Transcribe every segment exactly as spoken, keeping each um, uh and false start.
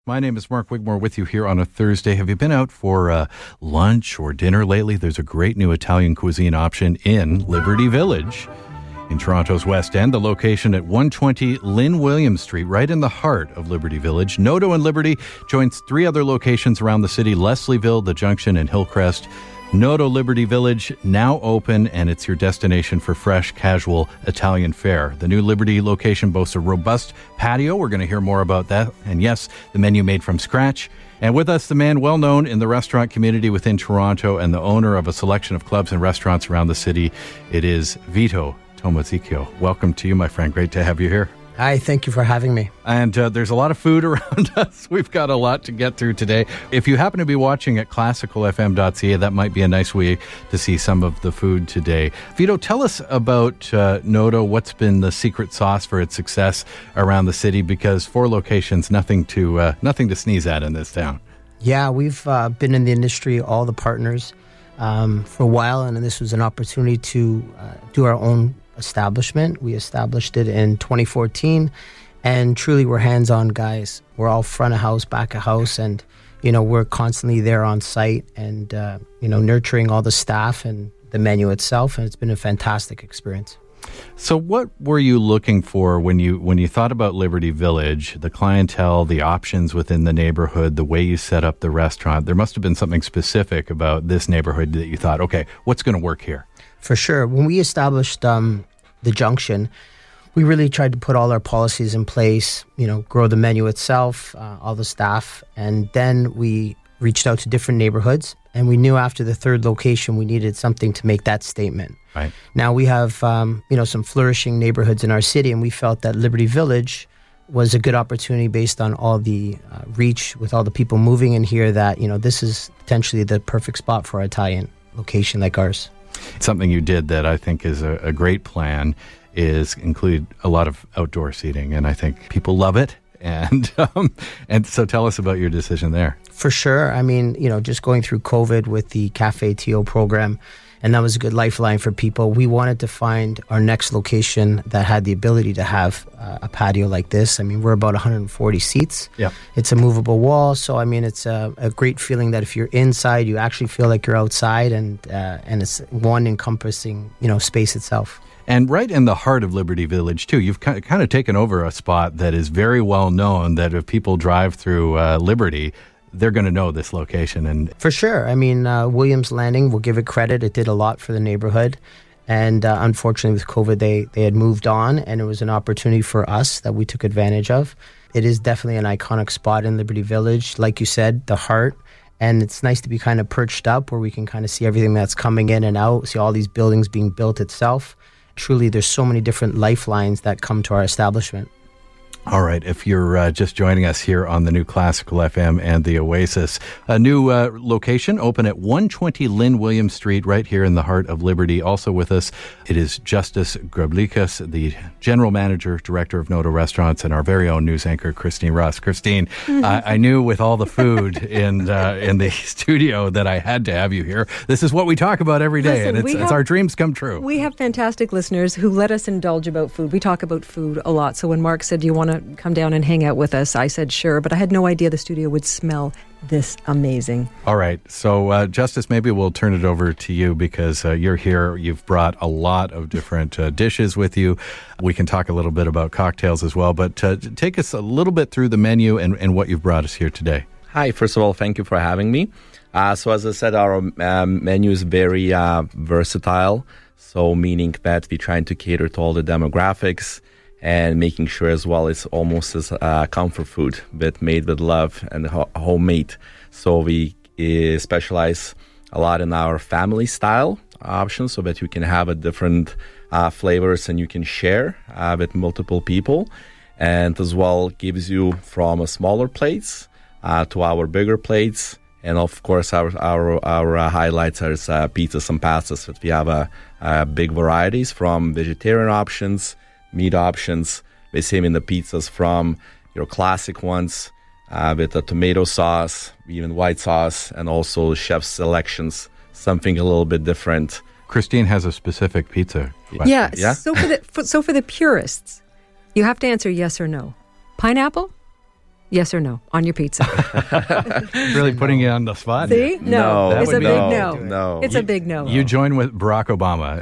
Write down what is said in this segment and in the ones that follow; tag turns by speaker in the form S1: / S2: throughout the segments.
S1: My name is Mark Wigmore with you here on a Thursday. Have you been out for uh, lunch or dinner lately? There's a great new Italian cuisine option in Liberty Village in Toronto's West End. The location at one twenty Lynn Williams Street, right in the heart of Liberty Village. Noto and Liberty joins three other locations around the city: Leslieville, The Junction, and Hillcrest. Noto Liberty Village, now open, and it's your destination for fresh, casual Italian fare. The new Liberty location boasts a robust patio. We're going to hear more about that. And yes, the menu made from scratch. And with us, the man well known in the restaurant community within Toronto and the owner of a selection of clubs and restaurants around the city. It is Vito Tomazicchio. Welcome to you, my friend. Great to have you here.
S2: Hi, thank you for having me.
S1: And uh, there's a lot of food around us. We've got a lot to get through today. If you happen to be watching at classical f m dot c a, that might be a nice way to see some of the food today. Vito, tell us about uh, Noto. What's been the secret sauce for its success around the city? Because four locations, nothing to uh, nothing to sneeze at in this town.
S2: Yeah, we've uh, been in the industry, all the partners, um, for a while, and this was an opportunity to uh, do our own establishment. We established it in twenty fourteen, and truly we're hands-on guys. We're all front of house, back of house, and you know we're constantly there on site and uh, you know nurturing all the staff and the menu itself, and it's been a fantastic experience.
S1: So what were you looking for when you when you thought about Liberty Village, the clientele, the options within the neighborhood, the way you set up the restaurant? There must have been something specific about this neighborhood that you thought, okay, what's going to work here?
S2: For sure. When we established um, the Junction, we really tried to put all our policies in place, you know, grow the menu itself, uh, all the staff, and then we reached out to different neighborhoods, and we knew after the third location we needed something to make that statement.
S1: Right.
S2: Now we have, um, you know, some flourishing neighborhoods in our city, and we felt that Liberty Village was a good opportunity based on all the uh, reach with all the people moving in here that, you know, this is potentially the perfect spot for an Italian location like ours.
S1: Something you did that I think is a, a great plan is include a lot of outdoor seating, and I think people love it. And um, and so tell us about your decision there.
S2: For sure. I mean, you know, just going through COVID with the Cafe T O program, and that was a good lifeline for people. We wanted to find our next location that had the ability to have uh, a patio like this. I mean, we're about one hundred forty seats.
S1: Yeah.
S2: It's a movable wall. So, I mean, it's a, a great feeling that if you're inside, you actually feel like you're outside, and uh, and it's one encompassing, you know, space itself.
S1: And right in the heart of Liberty Village, too, you've kind of taken over a spot that is very well known, that if people drive through uh, Liberty, they're going to know this location. And
S2: for sure. I mean, uh, Williams Landing, we'll give it credit. It did a lot for the neighborhood. And uh, unfortunately, with COVID, they, they had moved on, and it was an opportunity for us that we took advantage of. It is definitely an iconic spot in Liberty Village. Like you said, the heart. And it's nice to be kind of perched up where we can kind of see everything that's coming in and out, see all these buildings being built itself. Truly, there's so many different lifelines that come to our establishment.
S1: All right, if you're uh, just joining us here on the new Classical F M and the Oasis, a new uh, location open at one twenty Lynn Williams Street, right here in the heart of Liberty. Also with us, it is Justice Grablikas, the General Manager, Director of Noto Restaurants, and our very own news anchor, Christine Ross. Christine, uh, I knew with all the food in uh, in the studio that I had to have you here. This is what we talk about every day,
S3: Listen,
S1: and it's,
S3: have,
S1: it's our dreams come true.
S3: We have fantastic listeners who let us indulge about food. We talk about food a lot. So when Mark said, do you want to come down and hang out with us, I said sure, but I had no idea the studio would smell this amazing.
S1: All right, so uh, Justice, maybe we'll turn it over to you because uh, you're here. You've brought a lot of different uh, dishes with you. We can talk a little bit about cocktails as well, but uh, take us a little bit through the menu and, and what you've brought us here today.
S4: Hi, first of all, thank you for having me. Uh, so as I said, our um, menu is very uh, versatile, so meaning that we're trying to cater to all the demographics, and making sure as well it's almost as uh, comfort food, but made with love and ho- homemade. So we uh, specialize a lot in our family style options so that you can have a different uh, flavors and you can share uh, with multiple people. And as well gives you from a smaller plates uh, to our bigger plates. And of course, our our our uh, highlights are uh, pizzas and pastas. But we have a, a big varieties from vegetarian options, meat options. The same in the pizzas from your classic ones uh, with a tomato sauce, even white sauce, and also chef's selections, something a little bit different.
S1: Christine has a specific pizza question.
S3: Yeah,
S4: Yeah?
S3: So, for the, for, so for the purists, you have to answer yes or no. Pineapple? Yes or no on your pizza?
S1: Really putting you on the spot.
S3: See? No.
S4: No,
S3: It's a
S1: would
S3: big
S1: be-
S3: no.
S4: no.
S3: It's a big no.
S1: You join with Barack Obama.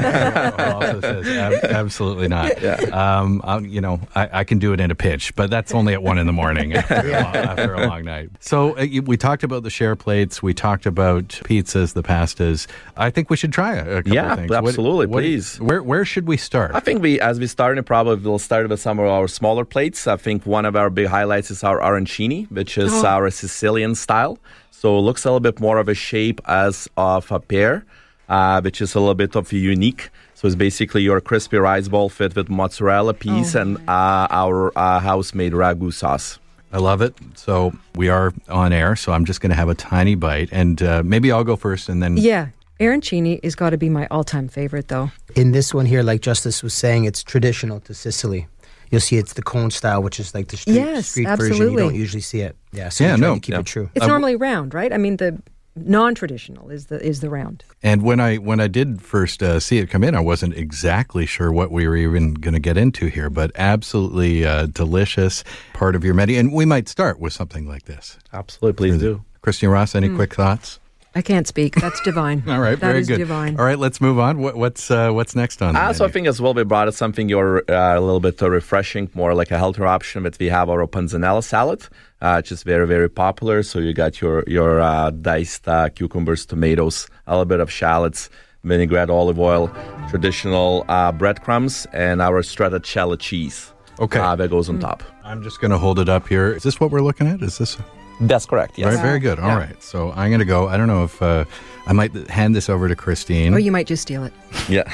S1: Also says ab- absolutely not.
S4: Yeah.
S1: Um, I'll- you know, I, I can do it in a pinch, but that's only at one in the morning after, a, long, after a long night. So uh, you- we talked about the share plates. We talked about pizzas, the pastas. I think we should try a, a couple
S4: Yeah,
S1: of things. What-
S4: absolutely,
S1: what-
S4: please.
S1: Where where should we start?
S4: I think we, as we started, probably we'll start with some of our smaller plates. I think one of our big highlights is our arancini, which is
S3: Oh.
S4: our Sicilian style. So it looks a little bit more of a shape as of a pear, uh, which is a little bit of a unique. So it's basically your crispy rice ball filled with mozzarella piece
S3: Oh,
S4: and uh, our uh, house-made ragu sauce.
S1: I love it. So we are on air, so I'm just going to have a tiny bite, and uh, maybe I'll go first, and then
S3: Yeah. Arancini has got to be my all-time favorite, though.
S2: In this one here, like Justice was saying, it's traditional to Sicily. You'll see it's the cone style, which is like the street,
S3: Yes,
S2: street version. You
S3: absolutely.
S2: don't usually see it. Yeah, so
S1: Yeah,
S2: we try
S1: no,
S2: to keep
S4: yeah.
S2: it true.
S3: It's
S1: Uh,
S3: normally round, right? I mean, the non-traditional is the is the round.
S1: And when I when I did first uh, see it come in, I wasn't exactly sure what we were even going to get into here, but absolutely uh, delicious part of your menu. And we might start with something like this.
S4: Absolutely, please do.
S1: Christine Ross, any quick thoughts?
S3: I can't speak. That's divine.
S1: All right,
S3: That
S1: very
S3: is
S1: good.
S3: divine.
S1: All right, let's move on. What, what's uh, what's next on the
S4: Uh, so I
S1: menu?
S4: think as well we brought us something you're uh, a little bit uh, refreshing, more like a healthier option. But we have our panzanella salad, uh, which is very very popular. So you got your your uh, diced uh, cucumbers, tomatoes, a little bit of shallots, vinaigrette, olive oil, traditional uh, breadcrumbs, and our stracciatella cheese.
S1: Okay.
S4: uh, that goes on top.
S1: I'm just going to hold it up here. Is this what we're looking at? Is this
S4: That's correct. Yes.
S1: right? Very good. All
S4: Yeah.
S1: right. So I'm going to go. I don't know if uh, I might hand this over to Christine.
S3: Or you might just steal it.
S4: Yeah.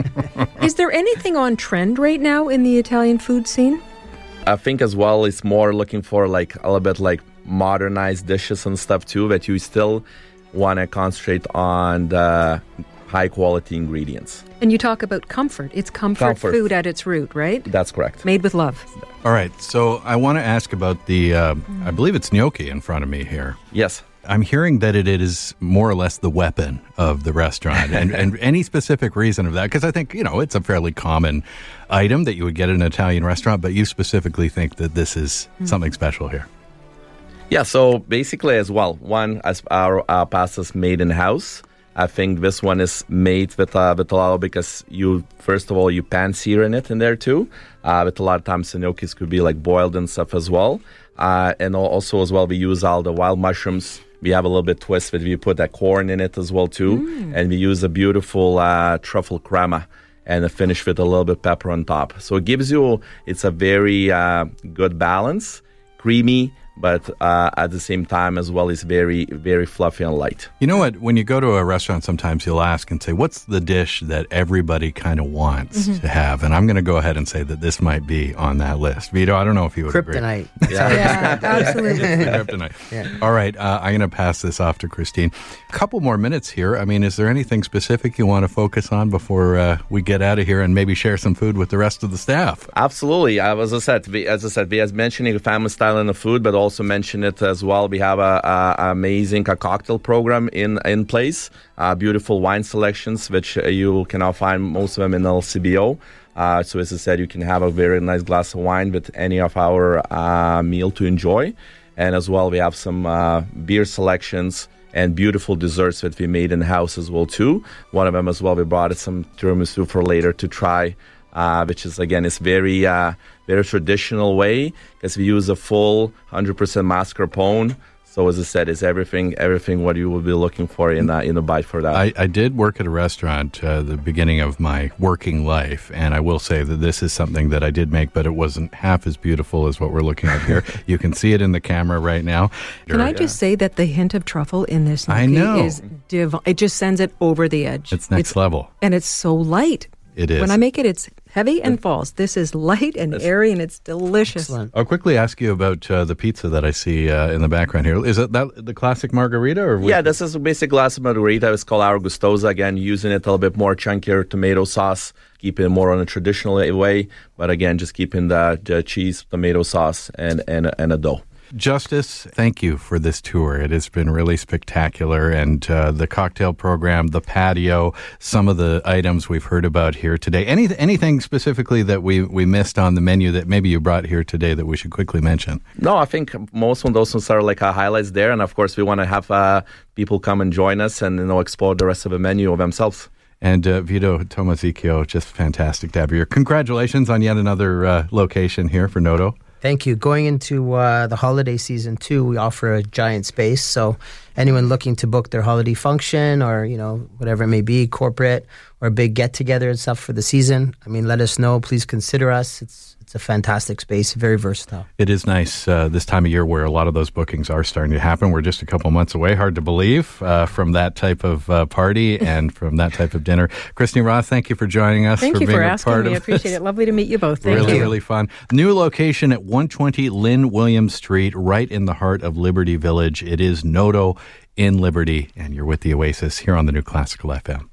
S3: Is there anything on trend right now in the Italian food scene?
S4: I think as well it's more looking for like a little bit like modernized dishes and stuff too, but you still want to concentrate on the high quality ingredients.
S3: And you talk about comfort. It's comfort,
S4: Comfort.
S3: food at its root, right?
S4: That's correct.
S3: Made with love.
S1: All right. So I want to ask about the, uh, I believe it's gnocchi in front of me here.
S4: Yes.
S1: I'm hearing that it is more or less the weapon of the restaurant. And, and any specific reason of that? Because I think, you know, it's a fairly common item that you would get in an Italian restaurant, but you specifically think that this is something special here.
S4: Yeah, so basically as well, one, as our uh, pasta's made in-house, I think this one is made with uh, with a lot because you, first of all, you pan sear in it in there too. Uh, with a lot of times the gnocchis could be like boiled and stuff as well. Uh, and al- also as well, we use all the wild mushrooms. We have a little bit twist, but we put that corn in it as well too. And we use a beautiful uh, truffle crema and finish with a little bit pepper on top. So it gives you, it's a very uh, good balance, creamy, but uh, at the same time as well is very, very fluffy and light.
S1: You know what? When you go to a restaurant, sometimes you'll ask and say, what's the dish that everybody kind of wants to have? And I'm going to go ahead and say that this might be on that list. Vito, I don't know if you would agree.
S2: Kryptonite.
S3: Yeah, absolutely.
S1: Kryptonite.
S2: Yeah.
S1: All right. Uh, I'm going to pass this off to Christine. A couple more minutes here. I mean, is there anything specific you want to focus on before uh, we get out of here and maybe share some food with the rest of the staff?
S4: Absolutely. Uh, as I said, we, as I said, we are mentioning family style in the food, but also mention it as well. We have a, a, a amazing a cocktail program in in place. Uh, beautiful wine selections, which uh, you can now find most of them in L C B O. Uh, so as I said, you can have a very nice glass of wine with any of our uh, meal to enjoy. And as well, we have some uh, beer selections and beautiful desserts that we made in house as well too. One of them as well, we brought some tiramisu for later to try. Uh, which is again is very uh, very traditional way because we use a full one hundred percent mascarpone. So as I said, it's everything everything what you will be looking for in a, in a bite for that.
S1: I, I did work at a restaurant uh, the beginning of my working life, and I will say that this is something that I did make, but it wasn't half as beautiful as what we're looking at here. You can see it in the camera right now.
S3: Can I just say that the hint of truffle in this
S1: I
S3: gnocchi
S1: know.
S3: is divine. It just sends it over the edge.
S1: It's next level.
S3: And it's so light.
S1: It is.
S3: When I make it, it's heavy and falls. This is light and airy, and it's delicious.
S2: Excellent.
S1: I'll quickly ask you about uh, the pizza that I see uh, in the background here. Is it that the classic margarita? Or
S4: yeah, this is a basic glass margarita. It's called our Gustosa. Again, using it a little bit more chunkier tomato sauce, keeping it more on a traditional way. But again, just keeping the, the cheese, tomato sauce, and, and, and a dough.
S1: Justice, thank you for this tour. It has been really spectacular. And uh, the cocktail program, the patio, some of the items we've heard about here today. Any, anything specifically that we, we missed on the menu that maybe you brought here today that we should quickly mention?
S4: No, I think most of those ones are like our highlights there. And of course, we want to have uh, people come and join us and, you know, explore the rest of the menu of themselves.
S1: And uh, Vito Tomazicchio, just fantastic to have you here. Congratulations on yet another uh, location here for Noto.
S2: Thank you. Going into uh, the holiday season too, we offer a giant space. So anyone looking to book their holiday function or, you know, whatever it may be, corporate or a big get together and stuff for the season, I mean, let us know. Please consider us. It's it's a fantastic space, very versatile.
S1: It is nice uh, this time of year where a lot of those bookings are starting to happen. We're just a couple months away, hard to believe, uh, from that type of uh, party and from that type of dinner. Christine Roth, thank you for joining us.
S3: Thank
S1: for
S3: you
S1: being
S3: for
S1: a
S3: asking
S1: part
S3: me. I
S1: of
S3: appreciate
S1: this.
S3: it. Lovely to meet you both. Thank
S1: really,
S3: you.
S1: really fun. New location at one twenty Lynn Williams Street, right in the heart of Liberty Village. It is Noto in Liberty, and you're with the Oasis here on the New Classical F M.